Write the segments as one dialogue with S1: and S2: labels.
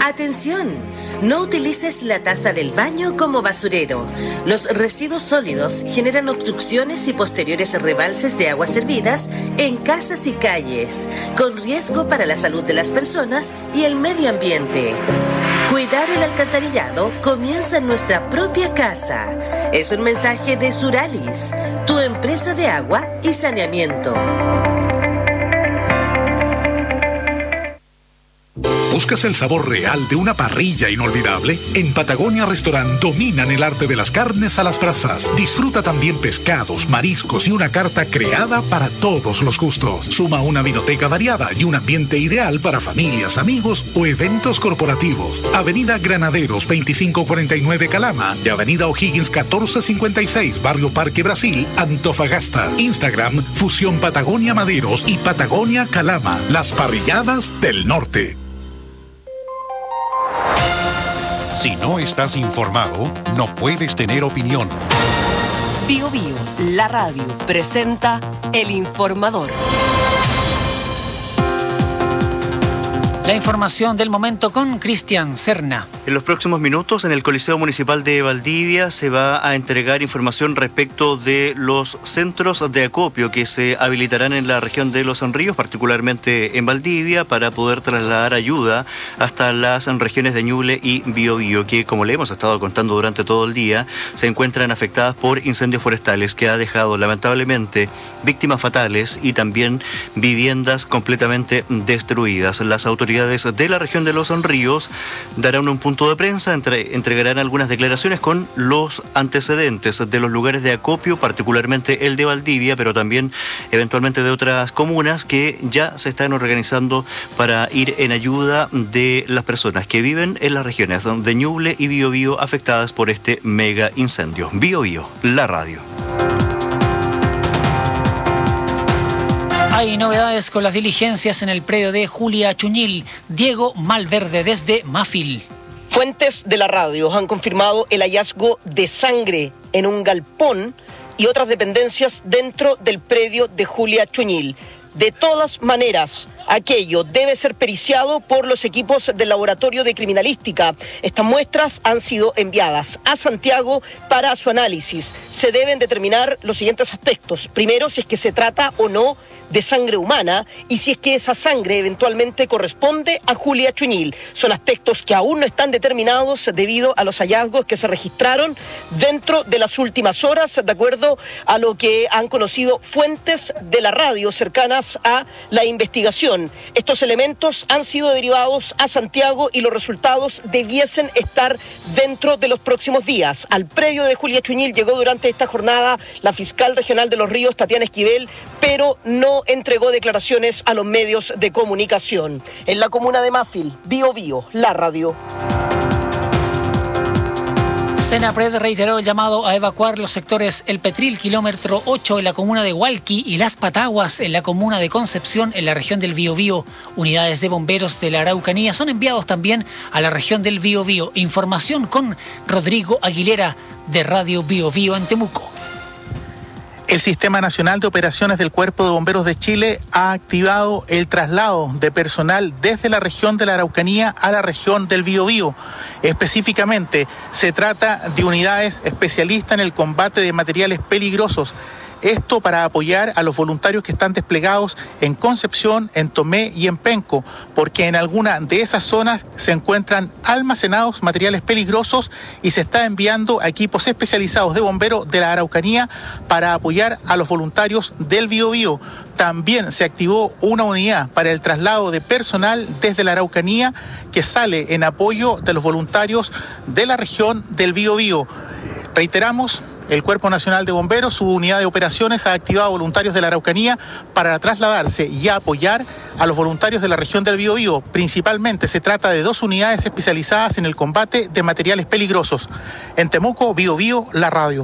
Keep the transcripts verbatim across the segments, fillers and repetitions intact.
S1: ¡Atención! No utilices la taza del baño como basurero. Los residuos sólidos generan obstrucciones y posteriores rebalses de aguas servidas en casas y calles, con riesgo para la salud de las personas y el medio ambiente. Cuidar el alcantarillado comienza en nuestra propia casa. Es un mensaje de Suralis, tu empresa de agua y saneamiento.
S2: ¿Buscas el sabor real de una parrilla inolvidable? En Patagonia Restaurant dominan el arte de las carnes a las brasas. Disfruta también pescados, mariscos y una carta creada para todos los gustos. Suma una vinoteca variada y un ambiente ideal para familias, amigos o eventos corporativos. Avenida Granaderos veinticinco cuarenta y nueve Calama y Avenida O'Higgins catorce cincuenta y seis Barrio Parque Brasil, Antofagasta. Instagram Fusión Patagonia Maderos y Patagonia Calama, las parrilladas del norte.
S3: Si no estás informado, no puedes tener opinión.
S4: Bio Bio, la radio, presenta El Informador.
S5: La información del momento con Cristian Serna.
S6: En los próximos minutos, en el Coliseo Municipal de Valdivia se va a entregar información respecto de los centros de acopio que se habilitarán en la región de Los Ríos, particularmente en Valdivia, para poder trasladar ayuda hasta las regiones de Ñuble y Biobío, que, como le hemos estado contando durante todo el día, se encuentran afectadas por incendios forestales que ha dejado lamentablemente víctimas fatales y también viviendas completamente destruidas. Las autoridades de la región de Los Ríos darán un punto de prensa, entre, entregarán algunas declaraciones con los antecedentes de los lugares de acopio, particularmente el de Valdivia, pero también eventualmente de otras comunas que ya se están organizando para ir en ayuda de las personas que viven en las regiones de Ñuble y Biobío afectadas por este mega incendio. Biobío, la radio.
S5: Hay novedades con las diligencias en el predio de Julia Chuñil. Diego Malverde desde Mafil.
S7: Fuentes de la radio han confirmado el hallazgo de sangre en un galpón y otras dependencias dentro del predio de Julia Chuñil. De todas maneras, aquello debe ser periciado por los equipos del Laboratorio de Criminalística. Estas muestras han sido enviadas a Santiago para su análisis. Se deben determinar los siguientes aspectos. Primero, si es que se trata o no de sangre humana y si es que esa sangre eventualmente corresponde a Julia Chuñil. Son aspectos que aún no están determinados debido a los hallazgos que se registraron dentro de las últimas horas, de acuerdo a lo que han conocido fuentes de la radio cercanas a la investigación. Estos elementos han sido derivados a Santiago y los resultados debiesen estar dentro de los próximos días. Al predio de Julia Chuñil llegó durante esta jornada la fiscal regional de Los Ríos, Tatiana Esquivel, pero no entregó declaraciones a los medios de comunicación. En la comuna de Mafil, Biobío, la radio.
S5: Senapred reiteró el llamado a evacuar los sectores El Petril, kilómetro ocho en la comuna de Hualqui y Las Pataguas en la comuna de Concepción en la región del Biobío. Unidades de bomberos de la Araucanía son enviados también a la región del Biobío. Información con Rodrigo Aguilera de Radio Biobío en Temuco.
S8: El Sistema Nacional de Operaciones del Cuerpo de Bomberos de Chile ha activado el traslado de personal desde la región de la Araucanía a la región del Biobío. Específicamente, se trata de unidades especialistas en el combate de materiales peligrosos. Esto para apoyar a los voluntarios que están desplegados en Concepción, en Tomé y en Penco, porque en alguna de esas zonas se encuentran almacenados materiales peligrosos y se está enviando a equipos especializados de bomberos de la Araucanía para apoyar a los voluntarios del Biobío. También se activó una unidad para el traslado de personal desde la Araucanía que sale en apoyo de los voluntarios de la región del Biobío. Reiteramos, el Cuerpo Nacional de Bomberos, su unidad de operaciones, ha activado voluntarios de la Araucanía para trasladarse y apoyar a los voluntarios de la región del Biobío. Principalmente se trata de dos unidades especializadas en el combate de materiales peligrosos. En Temuco, Biobío, la radio.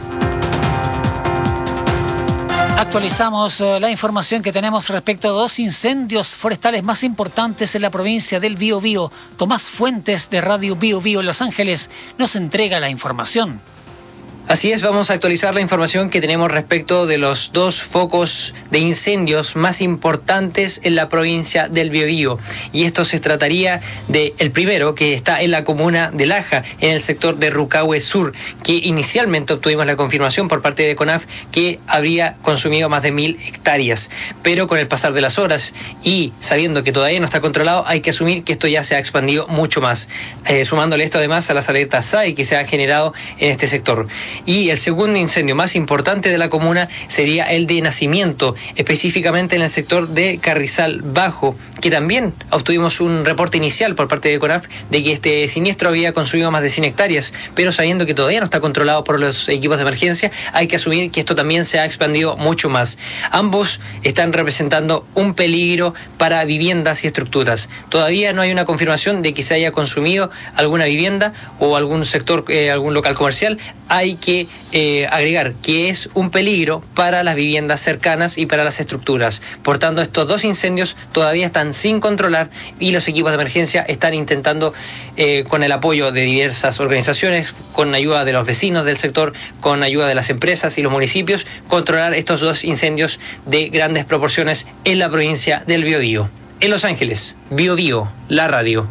S5: Actualizamos la información que tenemos respecto a dos incendios forestales más importantes en la provincia del Biobío. Tomás Fuentes de Radio Biobío Los Ángeles nos entrega la información.
S9: Así es, vamos a actualizar la información que tenemos respecto de los dos focos de incendios más importantes en la provincia del Biobío. Y esto se trataría del primero, que está en la comuna de Laja, en el sector de Rucahue Sur, que inicialmente obtuvimos la confirmación por parte de CONAF que habría consumido más de mil hectáreas. Pero con el pasar de las horas y sabiendo que todavía no está controlado, hay que asumir que esto ya se ha expandido mucho más, eh, sumándole esto además a las alertas S A I que se han generado en este sector. Y el segundo incendio más importante de la comuna sería el de Nacimiento, específicamente en el sector de Carrizal Bajo, que también obtuvimos un reporte inicial por parte de CONAF de que este siniestro había consumido más de cien hectáreas, pero sabiendo que todavía no está controlado por los equipos de emergencia, hay que asumir que esto también se ha expandido mucho más. Ambos están representando un peligro para viviendas y estructuras. Todavía no hay una confirmación de que se haya consumido alguna vivienda o algún sector, eh, algún local comercial. Hay que eh, agregar que es un peligro para las viviendas cercanas y para las estructuras. Por tanto, estos dos incendios todavía están sin controlar y los equipos de emergencia están intentando, eh, con el apoyo de diversas organizaciones, con ayuda de los vecinos del sector, con ayuda de las empresas y los municipios, controlar estos dos incendios de grandes proporciones en la provincia del Biobío. En Los Ángeles, Biobío, la radio.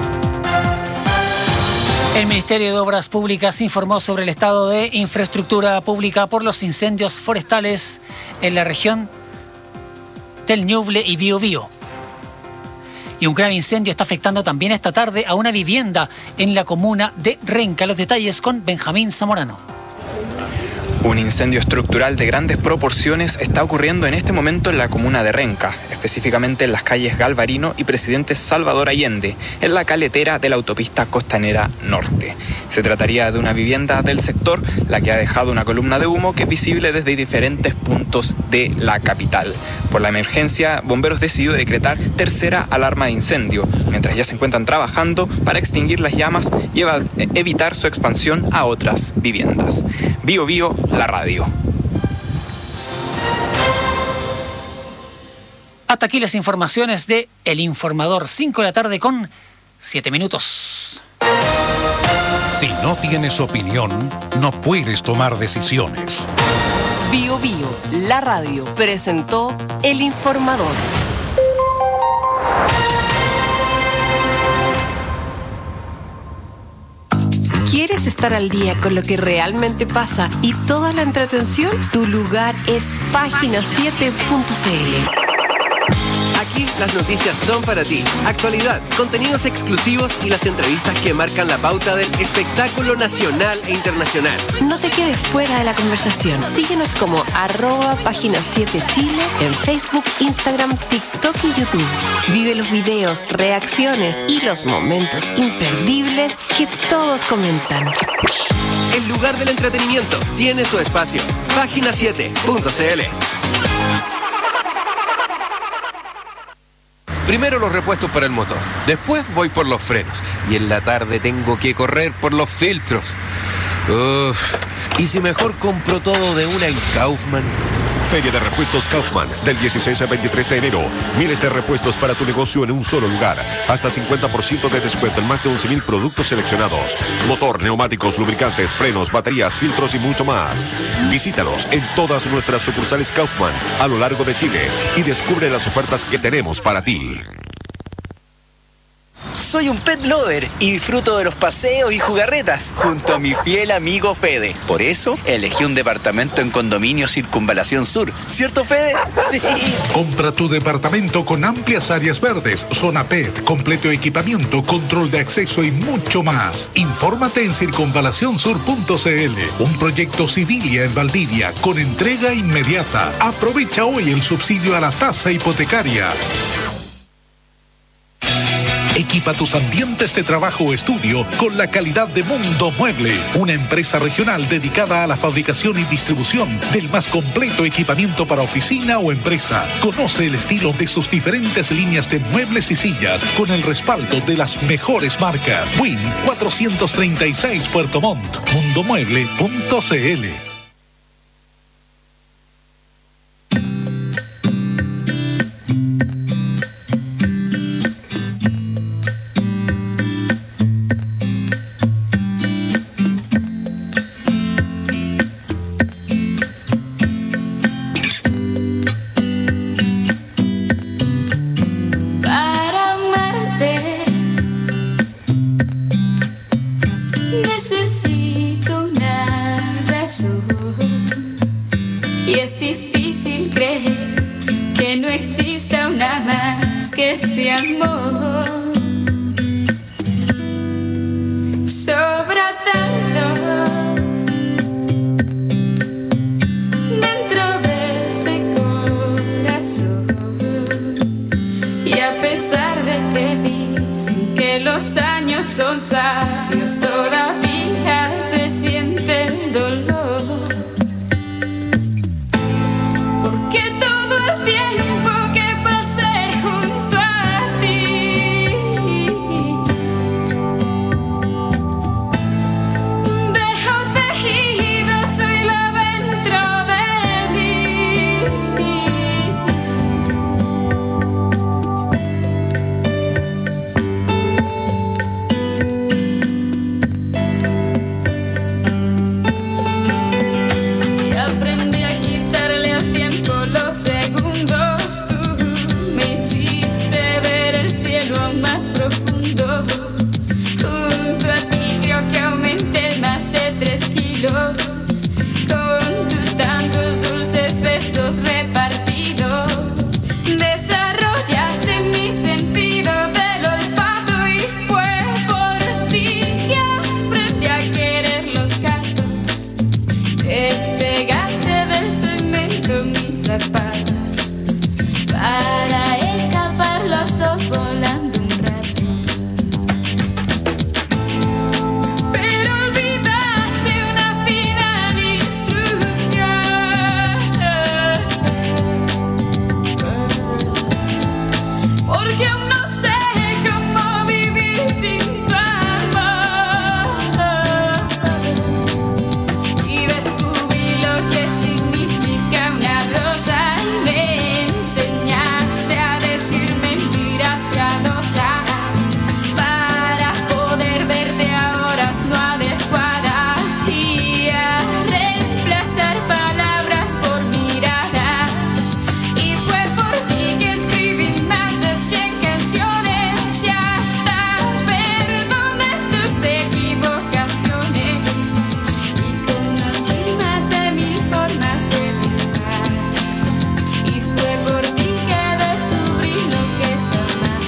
S5: El Ministerio de Obras Públicas informó sobre el estado de infraestructura pública por los incendios forestales en la región del Ñuble y Biobío. Y un grave incendio está afectando también esta tarde a una vivienda en la comuna de Renca. Los detalles con Benjamín Zamorano.
S10: Un incendio estructural de grandes proporciones está ocurriendo en este momento en la comuna de Renca, específicamente en las calles Galvarino y Presidente Salvador Allende, en la caletera de la autopista Costanera Norte. Se trataría de una vivienda del sector, la que ha dejado una columna de humo que es visible desde diferentes puntos de la capital. Por la emergencia, bomberos decidió decretar tercera alarma de incendio, mientras ya se encuentran trabajando para extinguir las llamas y evitar su expansión a otras viviendas. Biobío, la radio.
S5: Hasta aquí las informaciones de El Informador, cinco de la tarde con siete minutos.
S3: Si no tienes opinión, no puedes tomar decisiones.
S4: Biobío, la radio, presentó El Informador. ¿Quieres estar al día con lo que realmente pasa y toda la entretención? Tu lugar es página siete punto c l.
S11: Aquí las noticias son para ti. Actualidad, contenidos exclusivos y las entrevistas que marcan la pauta del espectáculo nacional e internacional.
S12: No te quedes fuera de la conversación. Síguenos como arroba página siete Chile en Facebook, Instagram, TikTok y YouTube. Vive los videos, reacciones y los momentos imperdibles que todos comentan.
S11: El lugar del entretenimiento tiene su espacio. página siete punto c l.
S13: Primero los repuestos para el motor, después voy por los frenos y en la tarde tengo que correr por los filtros. Uf. ¿Y si mejor compro todo de una en Kaufman?
S14: Feria de Repuestos Kaufman, del dieciséis al veintitrés de enero. Miles de repuestos para tu negocio en un solo lugar. Hasta cincuenta por ciento de descuento en más de once mil productos seleccionados. Motor, neumáticos, lubricantes, frenos, baterías, filtros y mucho más. Visítanos en todas nuestras sucursales Kaufman a lo largo de Chile y descubre las ofertas que tenemos para ti.
S15: Soy un pet lover y disfruto de los paseos y jugarretas junto a mi fiel amigo Fede. Por eso elegí un departamento en Condominio Circunvalación Sur. ¿Cierto, Fede? Sí.
S2: Compra tu departamento con amplias áreas verdes, zona pet, completo equipamiento, control de acceso y mucho más. Infórmate en circunvalación sur punto c l. Un proyecto Civilia en Valdivia con entrega inmediata. Aprovecha hoy el subsidio a la tasa hipotecaria. Equipa tus ambientes de trabajo o estudio con la calidad de Mundo Mueble, una empresa regional dedicada a la fabricación y distribución del más completo equipamiento para oficina o empresa. Conoce el estilo de sus diferentes líneas de muebles y sillas con el respaldo de las mejores marcas. Win cuatrocientos treinta y seis Puerto Montt, mundomueble punto c l.
S16: de amor. Sobra tanto dentro de este corazón, y a pesar de que dicen que los años son sabios, todavía se siente el dolor. Porque todo el tiempo que pasé junto a ti, dejo tejidos su hilo dentro de mí. Y aprendí a quitarle al tiempo los segundos. Tú me hiciste ver el cielo aún más profundo. Junto a ti creo que aumenté más de tres kilos. Con tus tantos dulces besos repartidos, desarrollaste mi sentido del olfato, y fue por ti que aprendí a querer los gatos. Despegaste del cemento mis zapatos para escapar los dos volando un rato. Pero olvidaste una final instrucción, porque aún no sé cómo vivir sin tu amor. Y descubrí lo que significa una rosa, y me enseñaste a decir mentiras piadosas para poder verte a horas no adecuadas, y a reemplazar palabras por miradas. Y fue por ti que escribí más de cien canciones, y hasta perdoné tus equivocaciones, y conocí más de mil formas de besar. Y fue por ti que descubrí lo que es amar.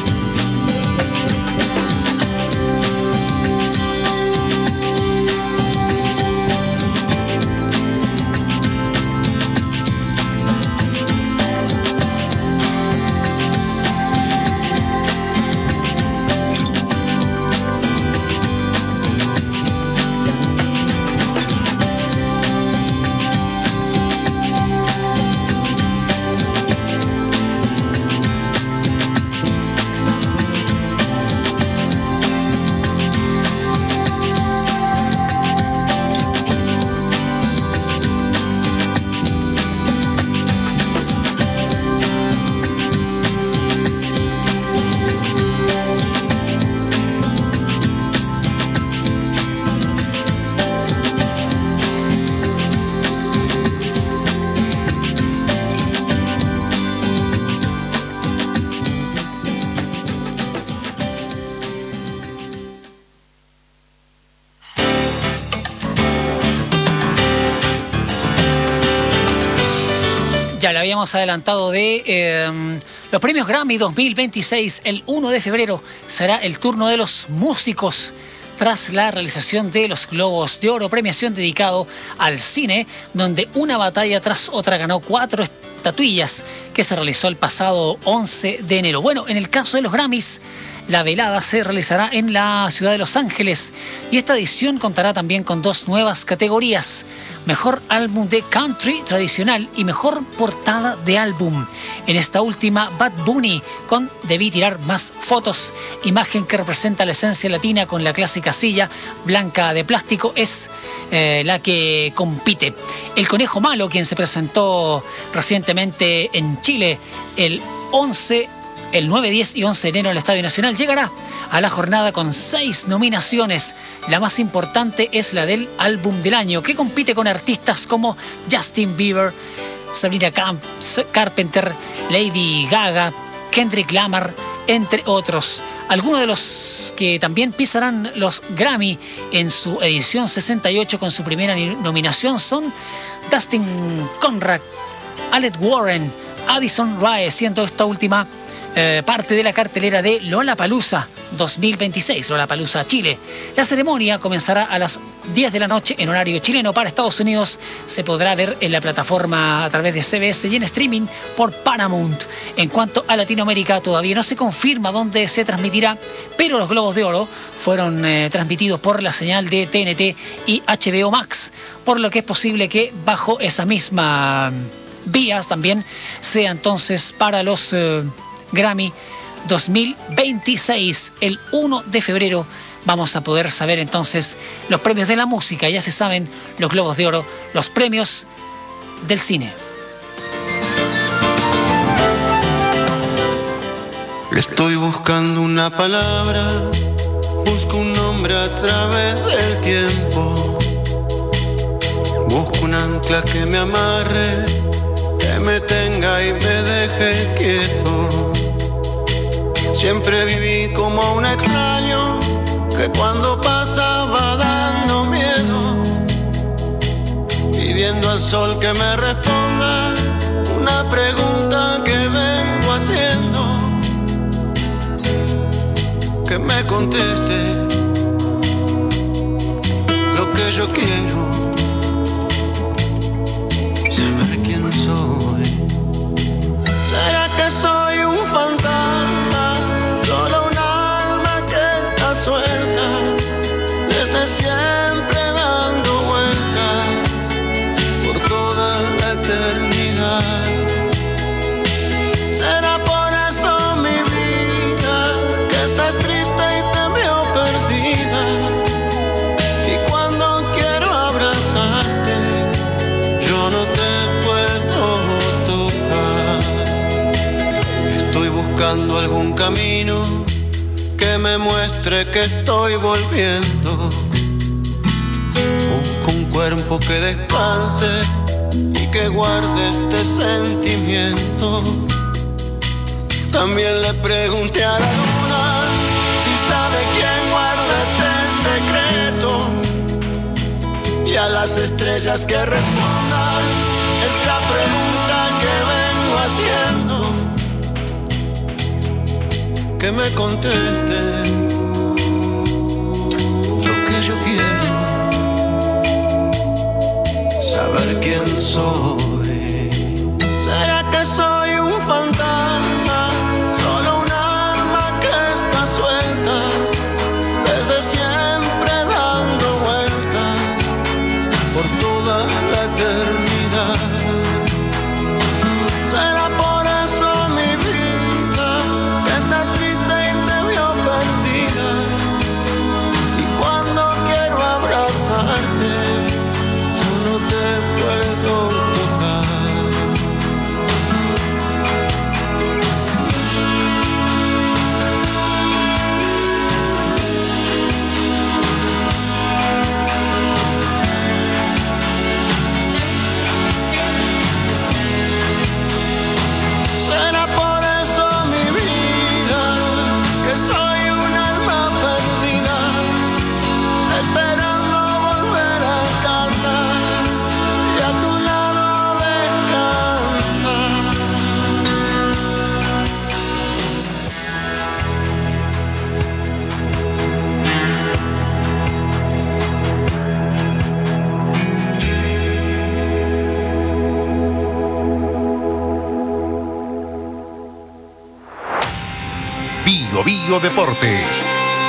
S5: Ya le habíamos adelantado de eh, los premios Grammy dos mil veintiséis. El uno de febrero será el turno de los músicos tras la realización de los Globos de Oro, premiación dedicado al cine, donde una batalla tras otra ganó cuatro estatuillas que se realizó el pasado once de enero. Bueno, en el caso de los Grammys, la velada se realizará en la ciudad de Los Ángeles, y esta edición contará también con dos nuevas categorías: Mejor Álbum de Country Tradicional y Mejor Portada de Álbum. En esta última, Bad Bunny con Debí Tirar Más Fotos, imagen que representa la esencia latina con la clásica silla blanca de plástico, es eh, la que compite. El Conejo Malo, quien se presentó recientemente en Chile el once El nueve, diez y once de enero en el Estadio Nacional, llegará a la jornada con seis nominaciones. La más importante es la del Álbum del Año, que compite con artistas como Justin Bieber, Sabrina Camp- Carpenter, Lady Gaga, Kendrick Lamar, entre otros. Algunos de los que también pisarán los Grammy en su edición sesenta y ocho con su primera nominación son Dustin Conrad, Alec Warren, Addison Rae, siendo esta última eh, parte de la cartelera de Lollapalooza dos mil veintiséis, Lollapalooza Chile. La ceremonia comenzará a las diez de la noche en horario chileno. Para Estados Unidos se podrá ver en la plataforma a través de C B S y en streaming por Paramount. En cuanto a Latinoamérica, todavía no se confirma dónde se transmitirá, pero los Globos de Oro fueron eh, transmitidos por la señal de T N T y H B O Max, por lo que es posible que bajo esa misma vías también sea entonces para los eh, Grammy dos mil veintiséis. El uno de febrero vamos a poder saber entonces los premios de la música. Ya se saben, los Globos de Oro, los premios del cine.
S17: Estoy buscando una palabra, busco un nombre a través del tiempo, busco un ancla que me amarre, que me tenga y me deje quieto. Siempre viví como un extraño que cuando pasa va dando miedo, pidiendo al sol que me responda una pregunta que vengo haciendo, que me conteste lo que yo quiero, saber quién soy. ¿Será que soy un fantasma, solo un alma que está suelta, desde siempre dando vueltas por toda la eternidad? ¿Será por eso mi vida que estás triste y te veo perdida? Y cuando quiero abrazarte, yo no te puedo tocar. Estoy buscando algún camino que me muestre que estoy volviendo. Busco un cuerpo que descanse y que guarde este sentimiento. También le pregunté a la luna si sabe quién guarda este secreto, y a las estrellas que respondan esta pregunta que vengo haciendo, que me contesten lo que yo quiero, saber quién soy. ¿Será que soy un fantasma, solo un alma que está suelta, desde siempre dando vueltas por toda la eternidad? ¿Será por eso mi vida que estás triste y te veo perdida? Y cuando quiero abrazarte, yo no te puedo tocar. ¿Será por eso mi vida que soy un alma perdida, esperando volver a casa y a tu lado descansar?
S2: Bio Bio Deportes.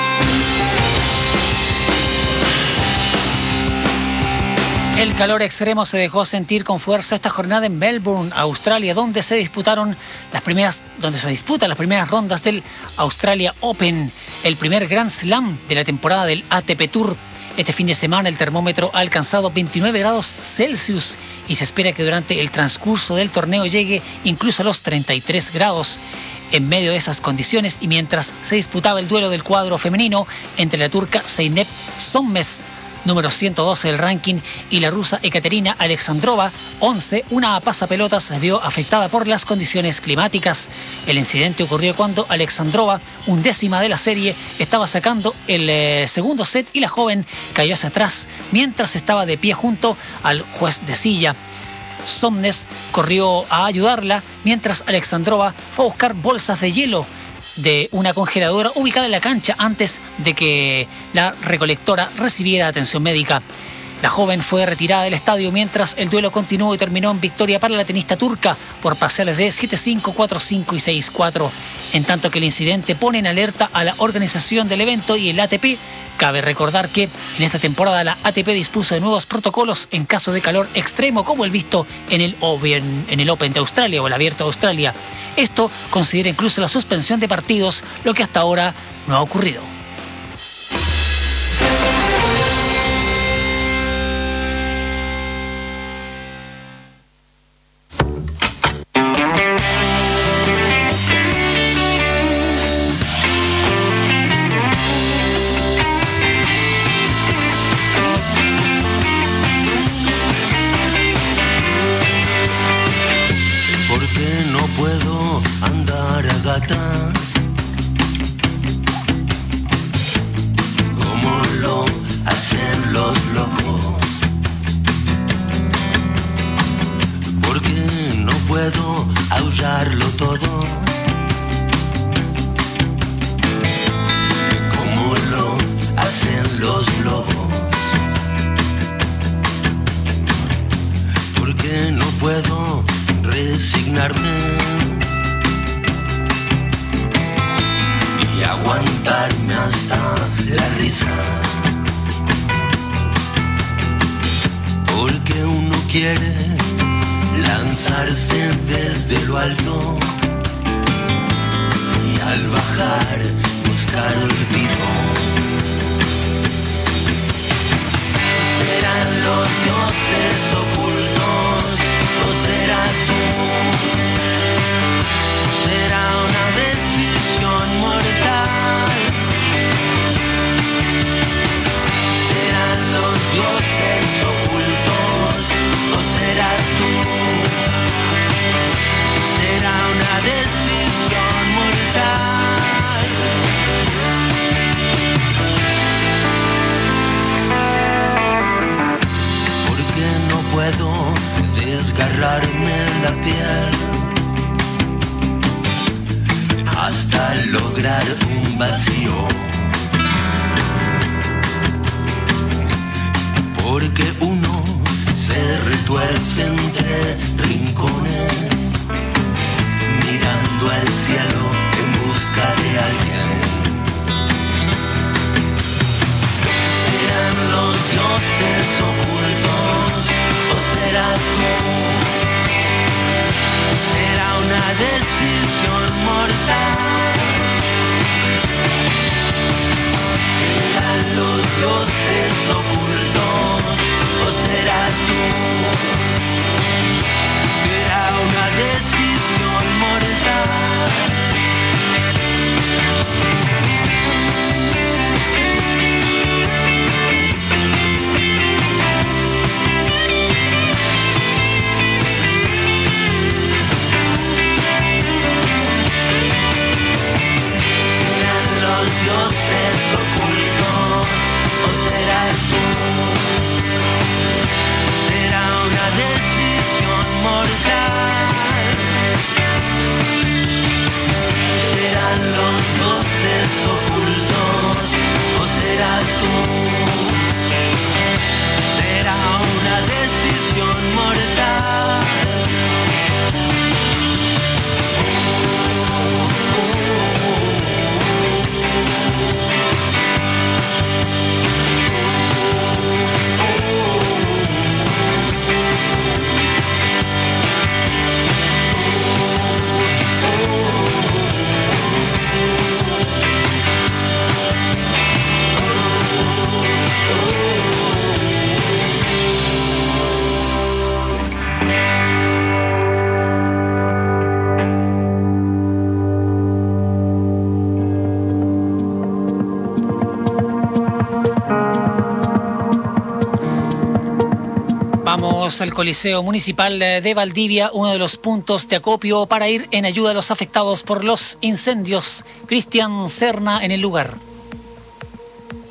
S5: El calor extremo se dejó sentir con fuerza esta jornada en Melbourne, Australia, donde se disputaron las primeras, donde se disputan las primeras rondas del Australia Open, el primer Grand Slam de la temporada del A T P Tour. Este fin de semana el termómetro ha alcanzado veintinueve grados Celsius y se espera que durante el transcurso del torneo llegue incluso a los treinta y tres grados. En medio de esas condiciones y mientras se disputaba el duelo del cuadro femenino entre la turca Zeynep Sonmez, número ciento doce del ranking, y la rusa Ekaterina Alexandrova, once, una pasapelota se vio afectada por las condiciones climáticas. El incidente ocurrió cuando Alexandrova, undécima de la serie, estaba sacando el eh, segundo set y la joven cayó hacia atrás mientras estaba de pie junto al juez de silla. Somnes corrió a ayudarla, mientras Alexandrova fue a buscar bolsas de hielo de una congeladora ubicada en la cancha antes de que la recolectora recibiera atención médica. La joven fue retirada del estadio mientras el duelo continuó y terminó en victoria para la tenista turca por parciales de siete cinco, cuatro cinco y seis cuatro. En tanto que el incidente pone en alerta a la organización del evento y el A T P. Cabe recordar que en esta temporada la A T P dispuso de nuevos protocolos en caso de calor extremo, como el visto en el, Open, en el Open de Australia o el Abierto de Australia. Esto considera incluso la suspensión de partidos, lo que hasta ahora no ha ocurrido. Al Coliseo Municipal de Valdivia, uno de los puntos de acopio para ir en ayuda a los afectados por los incendios. Cristian Serna en el lugar.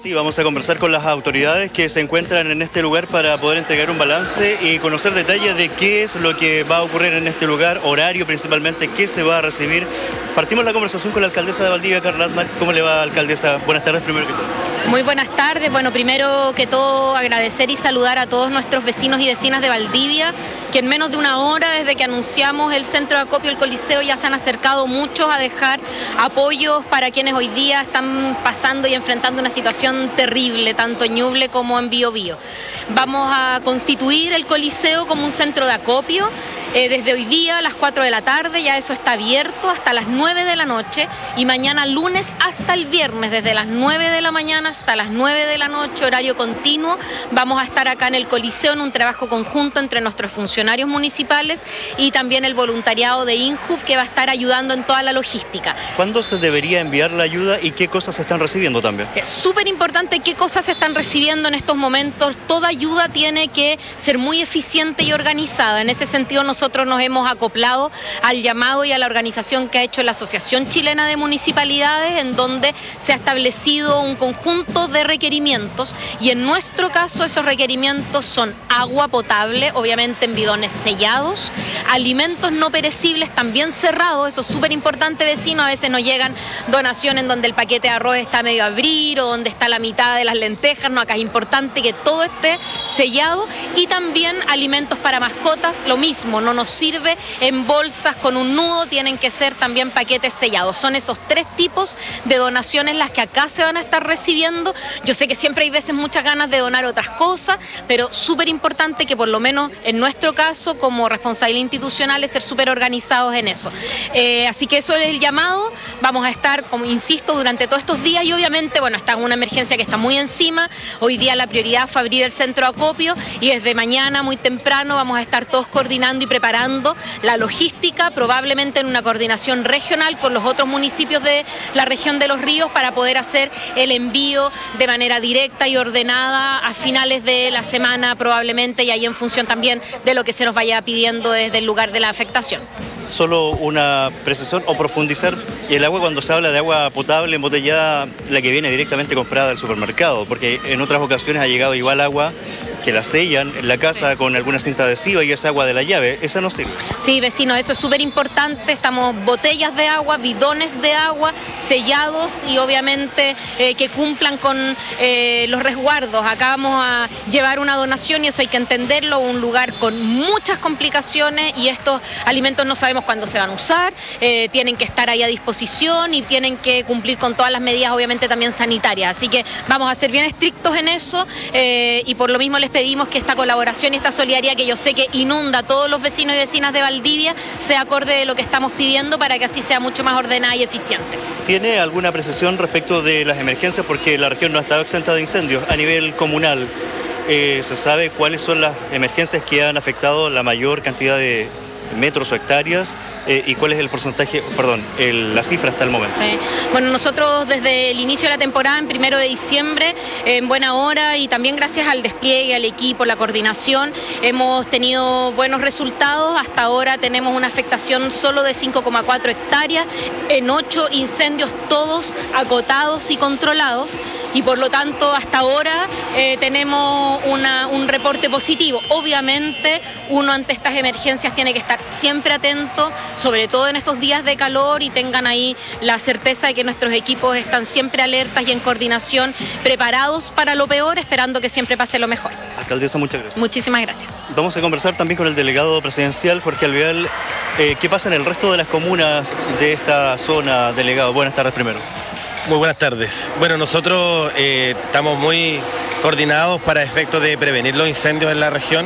S6: Sí, vamos a conversar con las autoridades que se encuentran en este lugar para poder entregar un balance y conocer detalles de qué es lo que va a ocurrir en este lugar, horario principalmente, qué se va a recibir. Partimos la conversación con la alcaldesa de Valdivia, Carla Atmar. ¿Cómo le va, alcaldesa? Buenas tardes, primero que todo.
S18: Muy buenas tardes. Bueno, primero que todo agradecer y saludar a todos nuestros vecinos y vecinas de Valdivia, que en menos de una hora desde que anunciamos el centro de acopio, el Coliseo, ya se han acercado muchos a dejar apoyos para quienes hoy día están pasando y enfrentando una situación terrible, tanto en Ñuble como en Biobío. Vamos a constituir el Coliseo como un centro de acopio. Eh, desde hoy día a las cuatro de la tarde, ya eso está abierto hasta las nueve de la noche, y mañana lunes hasta el viernes, desde las nueve de la mañana hasta las nueve de la noche, horario continuo, vamos a estar acá en el Coliseo en un trabajo conjunto entre nuestros funcionarios municipales y también el voluntariado de INJUV, que va a estar ayudando en toda la logística.
S6: ¿Cuándo se debería enviar la ayuda y qué cosas se están recibiendo también?
S18: Sí, es súper importante qué cosas se están recibiendo en estos momentos. Toda ayuda tiene que ser muy eficiente y organizada. En ese sentido, nosotros Nosotros nos hemos acoplado al llamado y a la organización que ha hecho la Asociación Chilena de Municipalidades, en donde se ha establecido un conjunto de requerimientos, y en nuestro caso esos requerimientos son agua potable, obviamente en bidones sellados, alimentos no perecibles también cerrados, eso es súper importante, vecino. A veces nos llegan donaciones en donde el paquete de arroz está medio a abrir o donde está la mitad de las lentejas. No, acá es importante que todo esté sellado, y también alimentos para mascotas, lo mismo, no nos sirve en bolsas con un nudo, tienen que ser también paquetes sellados. Son esos tres tipos de donaciones las que acá se van a estar recibiendo. Yo sé que siempre hay veces muchas ganas de donar otras cosas, pero súper importante que por lo menos en nuestro caso, como responsabilidad institucional, es ser súper organizados en eso. Eh, así que eso es el llamado. Vamos a estar, como insisto, durante todos estos días, y obviamente, bueno, está en una emergencia que está muy encima. Hoy día la prioridad fue abrir el centro de acopio, y desde mañana muy temprano vamos a estar todos coordinando y preparando la logística, probablemente en una coordinación regional con los otros municipios de la región de Los Ríos, para poder hacer el envío de manera directa y ordenada a finales de la semana probablemente, y ahí en función también de lo que se nos vaya pidiendo desde el lugar de la afectación.
S6: Solo una precisión o profundizar, el agua, cuando se habla de agua potable embotellada, la que viene directamente comprada del supermercado, porque en otras ocasiones ha llegado igual agua que la sellan en la casa con alguna cinta adhesiva y es agua de la llave, esa no sirve.
S18: Sí, vecino, eso es súper importante. Estamos botellas de agua, bidones de agua sellados, y obviamente eh, que cumplan con eh, los resguardos. Acá vamos a llevar una donación, y eso hay que entenderlo, un lugar con muchas complicaciones, y estos alimentos no sabemos cuándo se van a usar, eh, tienen que estar ahí a disposición y tienen que cumplir con todas las medidas, obviamente también sanitarias. Así que vamos a ser bien estrictos en eso, eh, y por lo mismo les pedimos que esta colaboración y esta solidaridad, que yo sé que inunda a todos los vecinos y vecinas de Valdivia, sea acorde de lo que estamos pidiendo, para que así sea mucho más ordenada y eficiente.
S6: ¿Tiene alguna precisión respecto de las emergencias? Porque la región no ha estado exenta de incendios a nivel comunal. Eh, ¿Se sabe cuáles son las emergencias que han afectado la mayor cantidad de metros o hectáreas, eh, y cuál es el porcentaje, perdón, el, la cifra hasta el momento?
S18: Sí. Bueno, nosotros desde el inicio de la temporada, en primero de diciembre, en buena hora, y también gracias al despliegue, al equipo, la coordinación, hemos tenido buenos resultados. Hasta ahora tenemos una afectación solo de cinco coma cuatro hectáreas en ocho incendios, todos acotados y controlados, y por lo tanto hasta ahora eh, tenemos una, un reporte positivo. Obviamente uno ante estas emergencias tiene que estar siempre atento, sobre todo en estos días de calor, y tengan ahí la certeza de que nuestros equipos están siempre alertas y en coordinación, preparados para lo peor, esperando que siempre pase lo mejor.
S6: Alcaldesa, muchas gracias.
S18: Muchísimas gracias.
S6: Vamos a conversar también con el delegado presidencial, Jorge Alvear. Eh, ¿Qué pasa en el resto de las comunas de esta zona, delegado? Buenas tardes primero.
S19: Muy buenas tardes. Bueno, nosotros eh, estamos muy coordinados para efectos de prevenir los incendios en la región.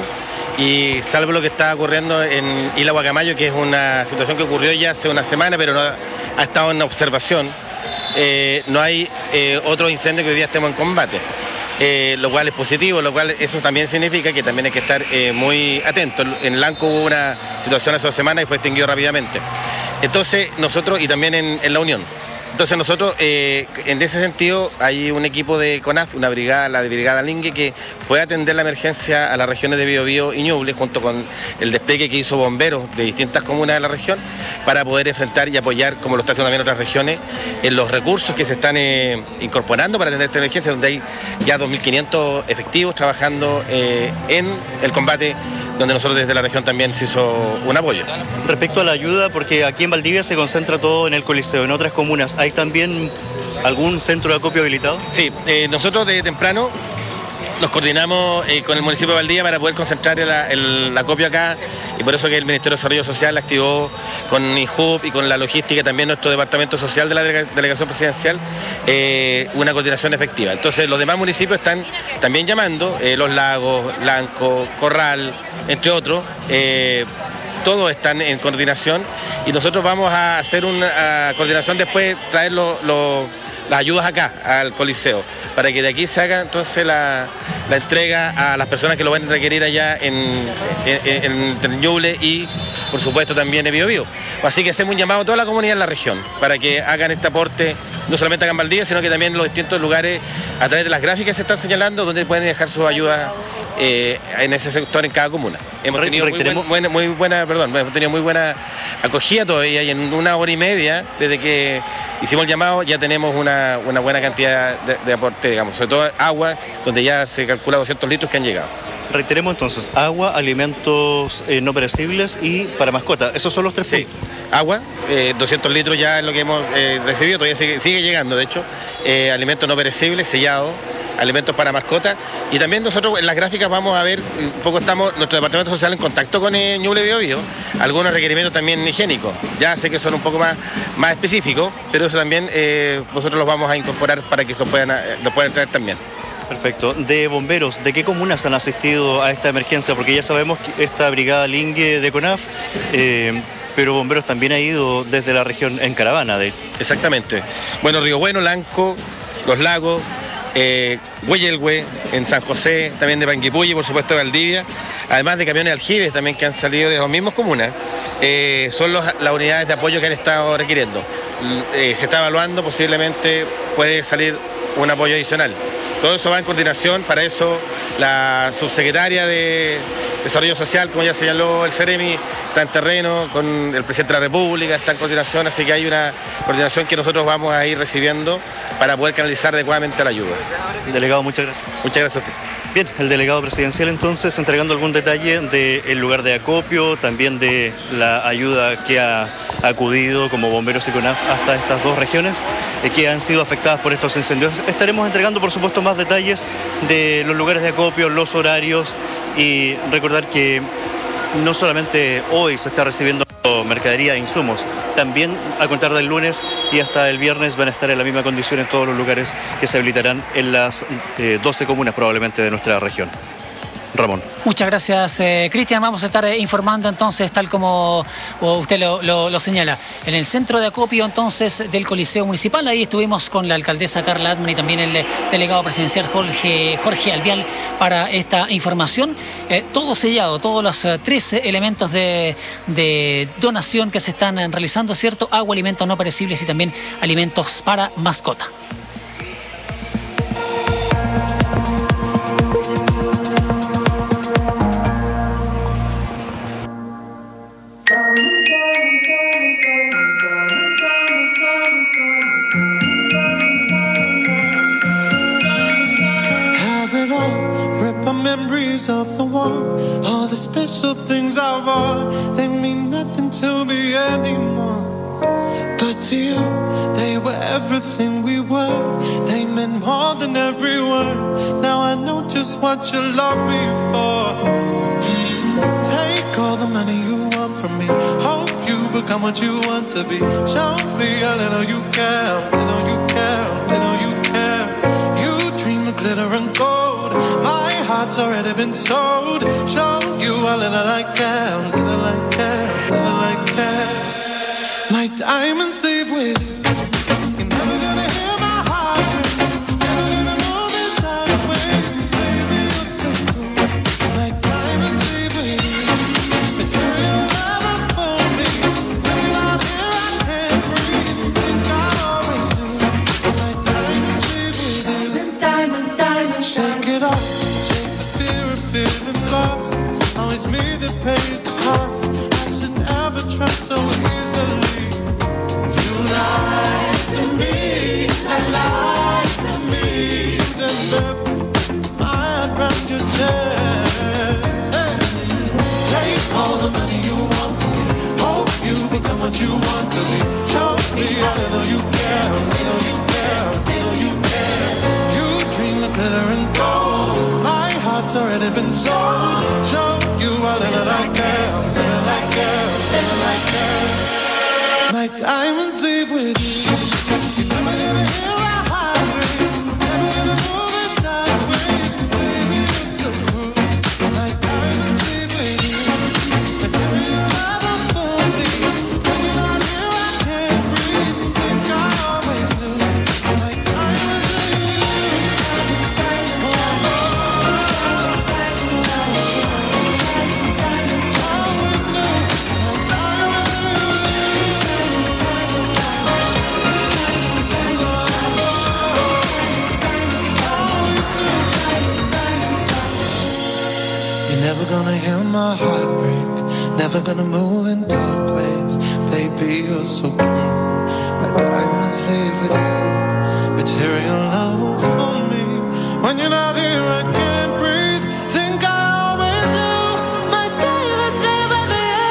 S19: Y salvo lo que está ocurriendo en Isla Guacamayo, que es una situación que ocurrió ya hace una semana, pero no ha, ha estado en observación, eh, no hay eh, otro incendio que hoy día estemos en combate, eh, lo cual es positivo, lo cual eso también significa que también hay que estar eh, muy atentos. En Lanco hubo una situación hace dos semanas y fue extinguido rápidamente. Entonces nosotros, y también en, en La Unión, Entonces nosotros, eh, en ese sentido, hay un equipo de CONAF, una brigada, la brigada Lingue, que fue a atender la emergencia a las regiones de Biobío y Ñuble, junto con el despliegue que hizo bomberos de distintas comunas de la región, para poder enfrentar y apoyar, como lo está haciendo también otras regiones, en los recursos que se están eh, incorporando para atender esta emergencia, donde hay ya dos mil quinientos efectivos trabajando eh, en el combate, donde nosotros desde la región también se hizo un apoyo.
S6: Respecto a la ayuda, porque aquí en Valdivia se concentra todo en el Coliseo, en otras comunas, ¿hay también algún centro de acopio habilitado?
S19: Sí, eh, nosotros desde temprano nos coordinamos eh, con el municipio de Valdivia para poder concentrar el, el acopio acá, y por eso que el Ministerio de Desarrollo Social activó con I J U P y con la logística, también nuestro Departamento Social de la Delega- Delegación Presidencial, eh, una coordinación efectiva. Entonces los demás municipios están también llamando, eh, Los Lagos, Lanco, Corral, entre otros, eh, todos están en coordinación, y nosotros vamos a hacer una a coordinación después, traer lo, lo, las ayudas acá, al Coliseo, para que de aquí se haga entonces la, la entrega a las personas que lo van a requerir allá en, en, en Ñuble y por supuesto también en Biobío. Así que hacemos un llamado a toda la comunidad en la región para que hagan este aporte, no solamente acá en Valdivia, sino que también en los distintos lugares, a través de las gráficas que se están señalando, donde pueden dejar su ayuda eh, en ese sector en cada comuna. Hemos tenido muy buena, buena, muy buena, perdón, hemos tenido muy buena acogida todavía, y en una hora y media desde que hicimos el llamado ya tenemos una, una buena cantidad de, de aporte, digamos, sobre todo agua, donde ya se calcula doscientos litros que han llegado.
S6: Reiteremos entonces, agua, alimentos eh, no perecibles y para mascota, esos son los tres
S19: sí.
S6: puntos.
S19: Agua, eh, doscientos litros ya es lo que hemos eh, recibido, todavía sigue, sigue llegando, de hecho, eh, alimentos no perecibles, sellados, alimentos para mascotas, y también nosotros en las gráficas vamos a ver, un poco estamos, nuestro departamento social en contacto con el Ñuble Biobío, algunos requerimientos también higiénicos, ya sé que son un poco más, más específicos, pero eso también eh, nosotros los vamos a incorporar para que eso puedan, lo puedan traer también.
S6: Perfecto. De bomberos, ¿de qué comunas han asistido a esta emergencia? Porque ya sabemos que esta brigada Lingue de CONAF, eh, pero bomberos también ha ido desde la región en caravana. De...
S19: Exactamente. Bueno, Río Bueno, Lanco, Los Lagos, eh, Hueyelhue, en San José, también de Panguipulli, por supuesto de Valdivia, además de camiones aljibes también que han salido de las mismas comunas, eh, son los, las unidades de apoyo que han estado requiriendo. Eh, se está evaluando, posiblemente puede salir un apoyo adicional. Todo eso va en coordinación, para eso la subsecretaria de Desarrollo Social, como ya señaló el Ceremi, está en terreno con el presidente de la República, está en coordinación, así que hay una coordinación que nosotros vamos a ir recibiendo para poder canalizar adecuadamente la ayuda.
S6: Delegado, muchas gracias.
S19: Muchas gracias a usted.
S6: Bien, el delegado presidencial entonces entregando algún detalle del lugar de acopio, también de la ayuda que ha acudido como bomberos y CONAF hasta estas dos regiones eh, que han sido afectadas por estos incendios. Estaremos entregando por supuesto más detalles de los lugares de acopio, los horarios, y recordar que no solamente hoy se está recibiendo mercadería e insumos, también a contar del lunes y hasta el viernes van a estar en la misma condición en todos los lugares que se habilitarán en las eh, doce comunas probablemente de nuestra región. Ramón.
S5: Muchas gracias, eh, Cristian. Vamos a estar eh, informando entonces, tal como o usted lo, lo, lo señala, en el centro de acopio entonces del Coliseo Municipal. Ahí estuvimos con la alcaldesa Carla Atman y también el eh, delegado presidencial Jorge, Jorge Alvial para esta información. Eh, todo sellado, todos los eh, tres elementos de, de donación que se están eh, realizando, ¿cierto? Agua, alimentos no perecibles y también alimentos para mascota.
S20: Memories of the war, all the special things I wore, they mean nothing to me anymore. But to you, they were everything we were. They meant more than every word. Now I know just what you love me for. Mm. Take all the money you want from me. Hope you become what you want to be. Show me all I know you care, I know you care, I know you care. You dream of glitter and gold. My heart's already been sold. Show you all that I care, that I care, that I care. My diamonds leave with you. You're never gonna hear my heart break. Never gonna move in sideways. Baby, you're so cool. My diamonds leave with you. Material never for me. When you're not here, I can't breathe. Think I always it all. Shake the fear of feeling lost. Always me that pays the cost. I should never trust so easily. You lied to me, and lied to me. Then left my hand round your chest. Hey. Take all the money you want to me. Hope you become what you want to be. Show me I know you care, we know you care, we know you care. You dream of glitter and gold. My heart's already been sold. Show you all that I care, that I care, that I care. My diamonds leave with you. You're never gonna hear a heartbreak. Never gonna move it sideways. Baby, it's so cool. My diamonds leave with you. I tell you never fool me. When you're not here, I can't breathe. Think I always knew. My diamonds leave with you. Never gonna hear my heart break. Never gonna move in dark ways. Baby, you're so cool. My diamonds leave with you. Material love for me. When you're not here, I can't breathe. Think I always knew. My diamonds leave with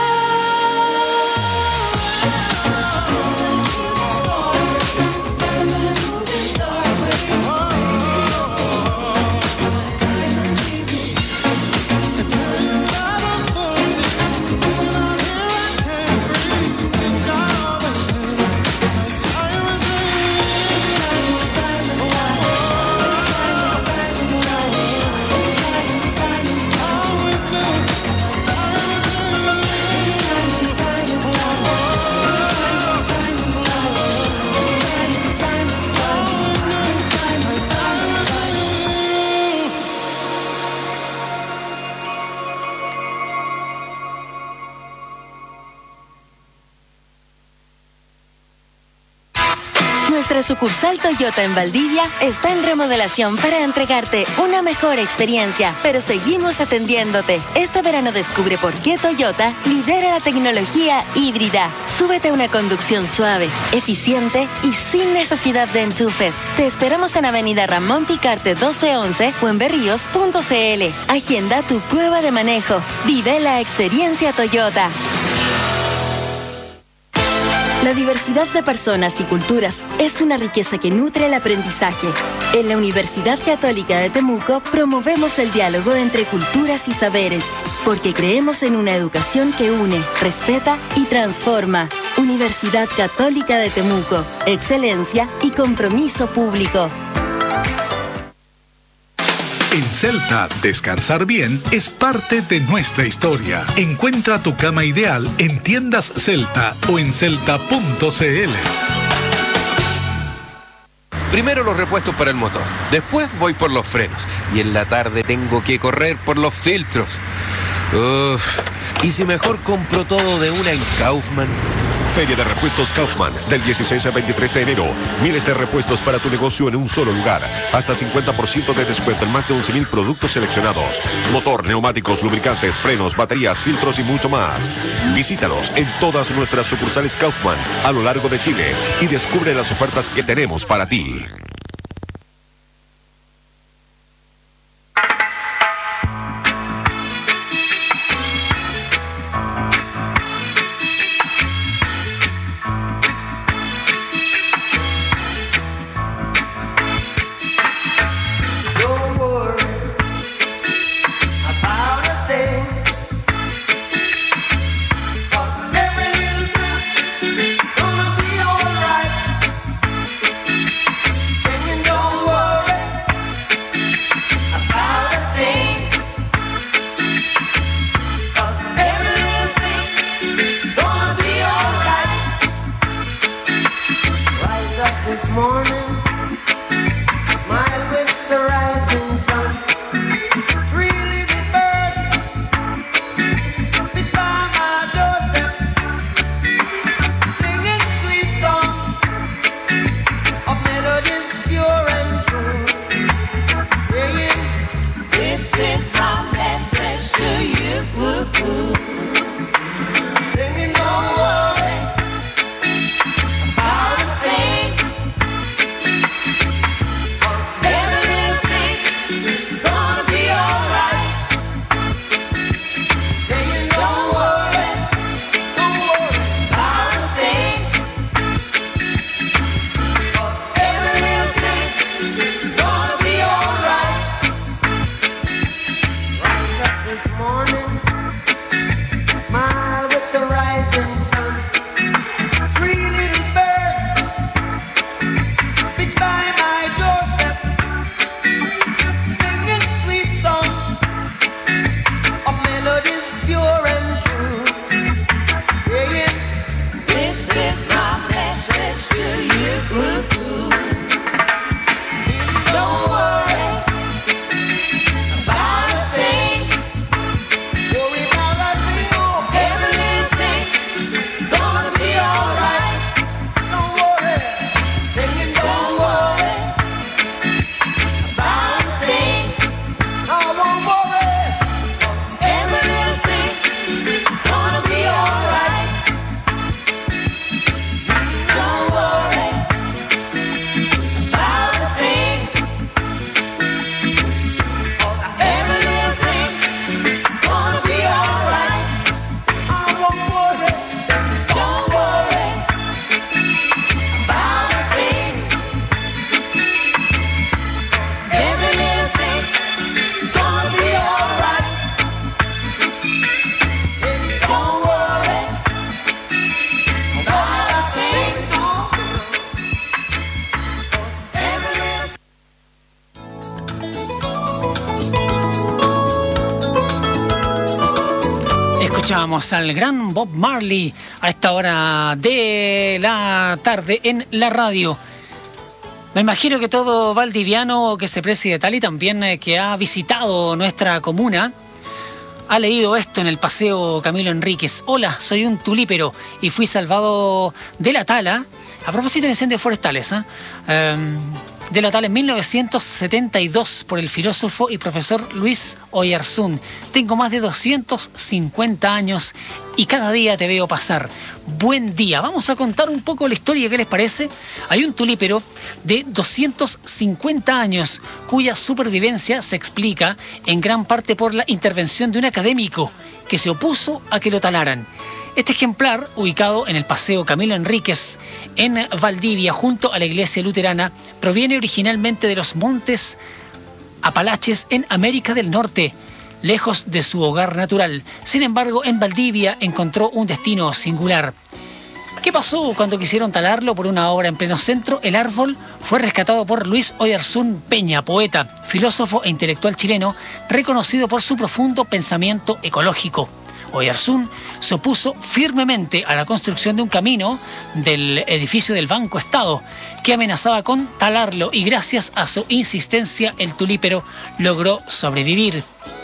S21: Nuestra sucursal Toyota en Valdivia está en remodelación para entregarte una mejor experiencia, pero seguimos atendiéndote. Este verano descubre por qué Toyota lidera la tecnología híbrida. Súbete a una conducción suave, eficiente y sin necesidad de enchufes. Te esperamos en Avenida Ramón Picarte doce once o en berríos punto c l. Agenda tu prueba de manejo. Vive la experiencia Toyota. La diversidad de personas y culturas es una riqueza que nutre el aprendizaje. En la Universidad Católica de Temuco promovemos el diálogo entre culturas y saberes, porque creemos en una educación que une, respeta y transforma. Universidad Católica de Temuco, excelencia y compromiso público.
S2: En Celta, descansar bien es parte de nuestra historia. Encuentra tu cama ideal en tiendas Celta o en celta punto c l.
S13: Primero los repuestos para el motor, después voy por los frenos y en la tarde tengo que correr por los filtros. Uf, ¿y si mejor compro todo de una en Kaufman?
S14: Feria de Repuestos Kaufman, del dieciséis al veintitrés de enero. Miles de repuestos para tu negocio en un solo lugar. Hasta cincuenta por ciento de descuento en más de once mil productos seleccionados. Motor, neumáticos, lubricantes, frenos, baterías, filtros y mucho más. Visítanos en todas nuestras sucursales Kaufman a lo largo de Chile y descubre las ofertas que tenemos para ti.
S20: Say
S5: Escuchábamos al gran Bob Marley a esta hora de la tarde en la radio. Me imagino que todo valdiviano que se precie de tal y también eh, que ha visitado nuestra comuna ha leído esto en el Paseo Camilo Enríquez. Hola, soy un tulípero y fui salvado de la tala. A propósito de incendios forestales, ¿eh? Um, de la tala en mil novecientos setenta y dos por el filósofo y profesor Luis Oyarzún. Tengo más de doscientos cincuenta años y cada día te veo pasar. Buen día. Vamos a contar un poco la historia, ¿qué les parece? Hay un tulípero de doscientos cincuenta años cuya supervivencia se explica en gran parte por la intervención de un académico que se opuso a que lo talaran. Este ejemplar, ubicado en el Paseo Camilo Enríquez, en Valdivia, junto a la iglesia luterana, proviene originalmente de los montes Apalaches en América del Norte, lejos de su hogar natural. Sin embargo, en Valdivia encontró un destino singular. ¿Qué pasó cuando quisieron talarlo por una obra en pleno centro? El árbol fue rescatado por Luis Oyarzún Peña, poeta, filósofo e intelectual chileno, reconocido por su profundo pensamiento ecológico. Oyarzún se opuso firmemente a la construcción de un camino del edificio del Banco Estado, que amenazaba con talarlo, y gracias a su insistencia el tulípero logró sobrevivir.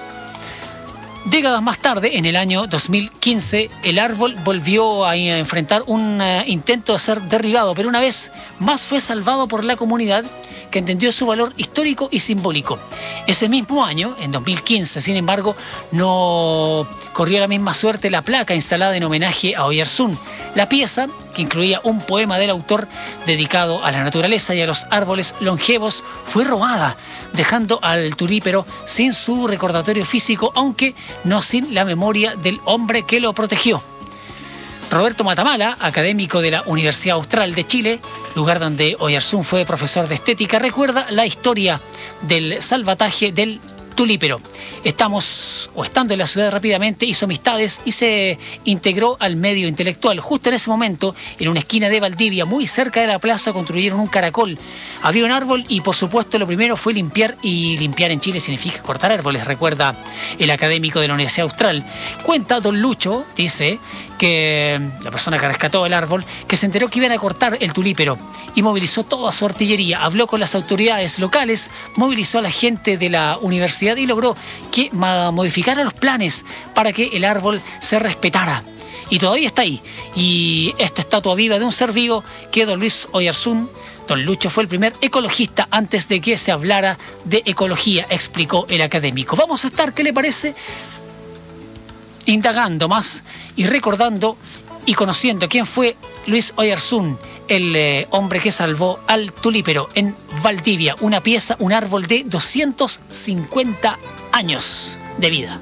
S5: Décadas más tarde, en el año dos mil quince, el árbol volvió a enfrentar un uh, intento de ser derribado, pero una vez más fue salvado por la comunidad, que entendió su valor histórico y simbólico. Ese mismo año, en dos mil quince, sin embargo, no corrió la misma suerte la placa instalada en homenaje a Oyarzún. La pieza, que incluía un poema del autor dedicado a la naturaleza y a los árboles longevos, fue robada, dejando al tulípero sin su recordatorio físico, aunque no sin la memoria del hombre que lo protegió. Roberto Matamala, académico de la Universidad Austral de Chile, lugar donde Oyarzún fue profesor de estética, recuerda la historia del salvataje del tulípero. Estamos, o estando en la ciudad rápidamente, hizo amistades y se integró al medio intelectual. Justo en ese momento, en una esquina de Valdivia, muy cerca de la plaza, construyeron un caracol. Había un árbol y, por supuesto, lo primero fue limpiar, y limpiar en Chile significa cortar árboles, recuerda el académico de la Universidad Austral. Cuenta don Lucho, dice, que la persona que rescató el árbol, que se enteró que iban a cortar el tulípero y movilizó toda su artillería, habló con las autoridades locales, movilizó a la gente de la universidad y logró que modificara los planes para que el árbol se respetara. Y todavía está ahí. Y esta estatua viva de un ser vivo que don Luis Oyarzún, don Lucho, fue el primer ecologista antes de que se hablara de ecología, explicó el académico. Vamos a estar, ¿qué le parece?, indagando más y recordando y conociendo quién fue Luis Oyarzún, el eh, hombre que salvó al tulípero en Valdivia, una pieza, un árbol de doscientos cincuenta años de vida.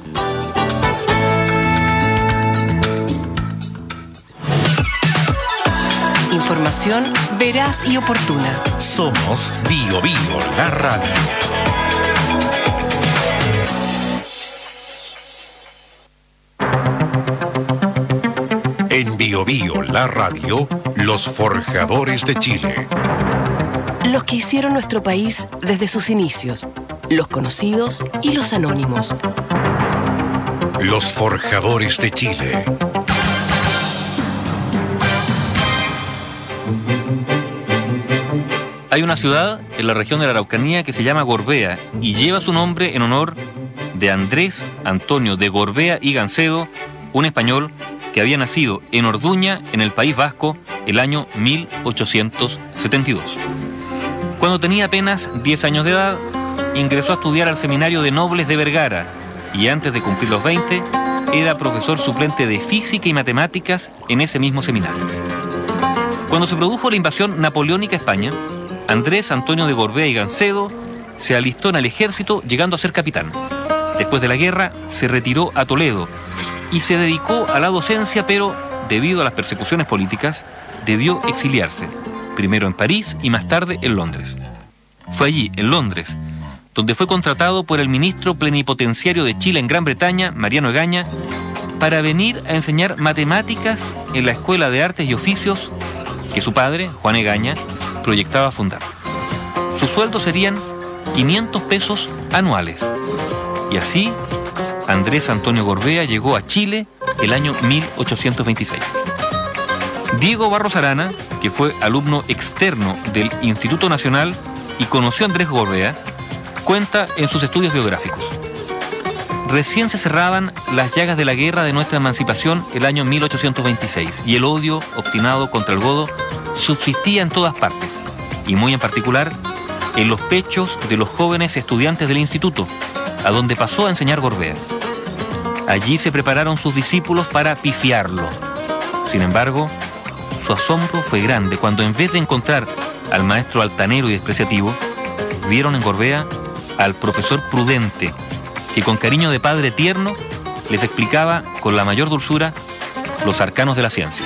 S4: Información veraz y oportuna.
S3: Somos Bio Bio, la radio. En Bio Bio, la radio, los forjadores de Chile.
S4: Los que hicieron nuestro país desde sus inicios, los conocidos y los anónimos.
S3: Los forjadores de Chile.
S1: Hay una ciudad en la región de la Araucanía que se llama Gorbea y lleva su nombre en honor de Andrés Antonio de Gorbea y Gancedo, un español que había nacido en Orduña, en el País Vasco, el año mil ochocientos setenta y dos. Cuando tenía apenas diez años de edad, ingresó a estudiar al Seminario de Nobles de Vergara y antes de cumplir los veinte, era profesor suplente de Física y Matemáticas en ese mismo seminario. Cuando se produjo la invasión napoleónica a España, Andrés Antonio de Gorbea y Gancedo se alistó en el ejército, llegando a ser capitán. Después de la guerra, se retiró a Toledo y se dedicó a la docencia, pero debido a las persecuciones políticas, debió exiliarse, primero en París y más tarde en Londres. Fue allí, en Londres, donde fue contratado por el ministro plenipotenciario de Chile en Gran Bretaña, Mariano Egaña, para venir a enseñar matemáticas en la Escuela de Artes y Oficios que su padre, Juan Egaña, proyectaba fundar. Su sueldo serían quinientos pesos anuales. Y así Andrés Antonio Gorbea llegó a Chile el año mil ochocientos veintiséis. Diego Barros Arana, que fue alumno externo del Instituto Nacional y conoció a Andrés Gorbea, cuenta en sus estudios biográficos: recién se cerraban las llagas de la guerra de nuestra emancipación el año mil ochocientos veintiséis y el odio obstinado contra el godo subsistía en todas partes, y muy en particular en los pechos de los jóvenes estudiantes del instituto, a donde pasó a enseñar Gorbea. Allí se prepararon sus discípulos para pifiarlo. Sin embargo, su asombro fue grande cuando, en vez de encontrar al maestro altanero y despreciativo, vieron en Gorbea al profesor prudente, que con cariño de padre tierno les explicaba con la mayor dulzura los arcanos de la ciencia.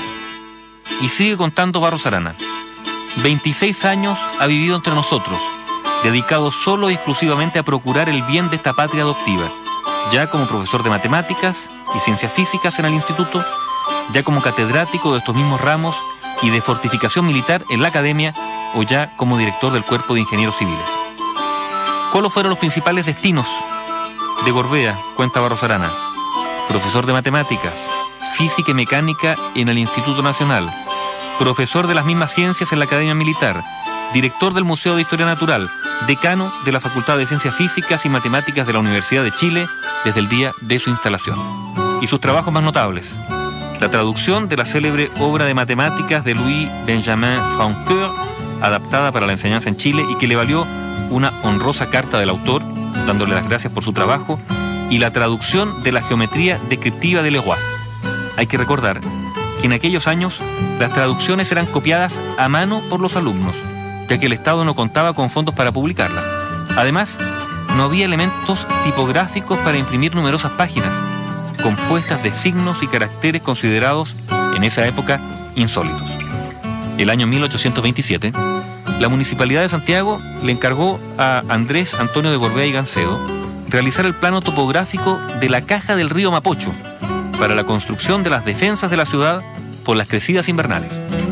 S1: Y sigue contando Barros Arana: veintiséis años ha vivido entre nosotros, dedicado solo y exclusivamente a procurar el bien de esta patria adoptiva, ya como profesor de matemáticas y ciencias físicas en el instituto, ya como catedrático de estos mismos ramos y de fortificación militar en la academia, o ya como director del Cuerpo de Ingenieros Civiles. ¿Cuáles fueron los principales destinos de Gorbea? Cuenta Barros Arana: profesor de matemáticas, física y mecánica en el Instituto Nacional, profesor de las mismas ciencias en la Academia Militar, director del Museo de Historia Natural, decano de la Facultad de Ciencias Físicas y Matemáticas de la Universidad de Chile desde el día de su instalación. Y sus trabajos más notables: la traducción de la célebre obra de matemáticas de Louis Benjamin Francoeur, adaptada para la enseñanza en Chile y que le valió una honrosa carta del autor, dándole las gracias por su trabajo, y la traducción de la geometría descriptiva de Leroy. Hay que recordar que en aquellos años las traducciones eran copiadas a mano por los alumnos, ya que el Estado no contaba con fondos para publicarlas. Además, no había elementos tipográficos para imprimir numerosas páginas, compuestas de signos y caracteres considerados en esa época insólitos. El año mil ochocientos veintisiete, la Municipalidad de Santiago le encargó a Andrés Antonio de Gorbea y Gancedo realizar el plano topográfico de la caja del río Mapocho para la construcción de las defensas de la ciudad por las crecidas invernales.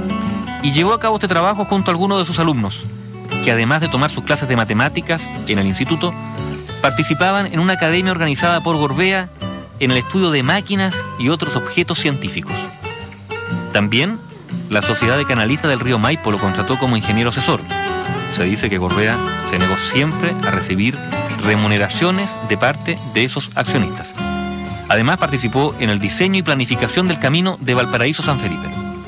S1: Y llevó a cabo este trabajo junto a algunos de sus alumnos, que además de tomar sus clases de matemáticas en el instituto, participaban en una academia organizada por Gorbea en el estudio de máquinas y otros objetos científicos. También la Sociedad de Canalistas del Río Maipo lo contrató como ingeniero asesor. Se dice que Gorbea se negó siempre a recibir remuneraciones de parte de esos accionistas. Además, participó en el diseño y planificación del camino de Valparaíso-San Felipe.